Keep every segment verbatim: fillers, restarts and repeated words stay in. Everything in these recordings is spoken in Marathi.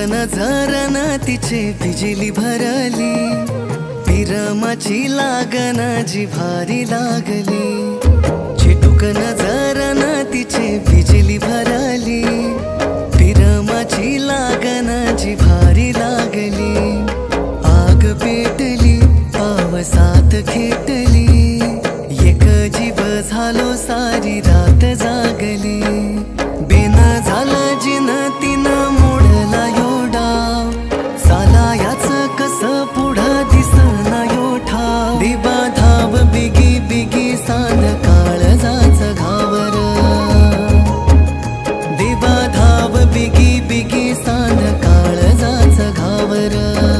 नजरन तिचे बिजली भरली, पिरमाची लागन जिव्हारी लागली. चिटूक नजरन तिचे बिजली भरली, पिरमाची लागन जिव्हारी लागली. आग पेटली पावसात खेटली, एक जीव झालो सारी रात जागली. बेन झाला जिन तिन मोडला योडा, साला याच कस पुढं दिसना योठा. देवा धाव बिगी बिगी सांध काळजाच घावर, देवा धाव बिगी बिगी सांध काळजाच घावर.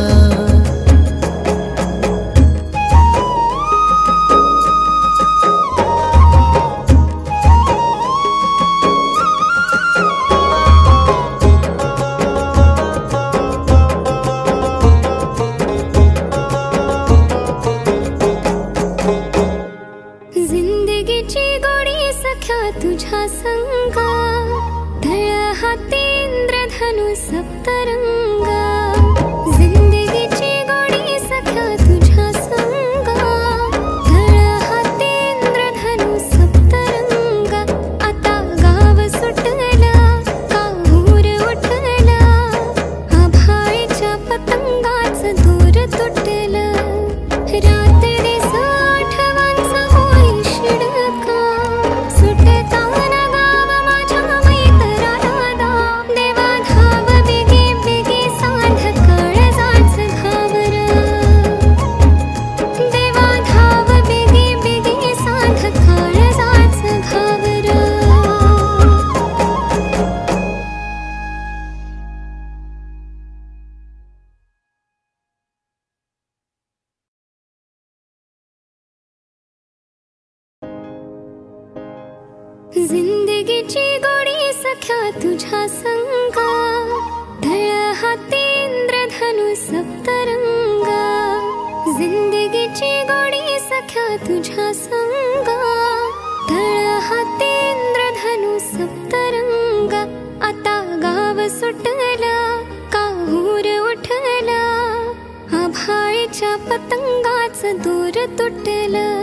तुझ्या संगा तळ हाती इंद्रधनु सप्तरंगा. जिंदगीची गोडी सख्या तुझ्या संगा तळ हाती इंद्रधनु सप्तरंगा. आता गाव सुटला काहूर उठला, आभाळीच्या पतंगाच दूर तुटला. रात्री आठवांचा होई शिडका, जिंदगीची गोडी सख्या तुझ्या संगा तळ हाती इंद्रधनु सप्तरंगा. जिंदगीची गोडी सख्या तुझ्या संगा तळ हाती इंद्रधनु सप्तरंगा. आता गाव सुटला काहूर उठला, आभाळीच्या पतंगाच दूर तुटला.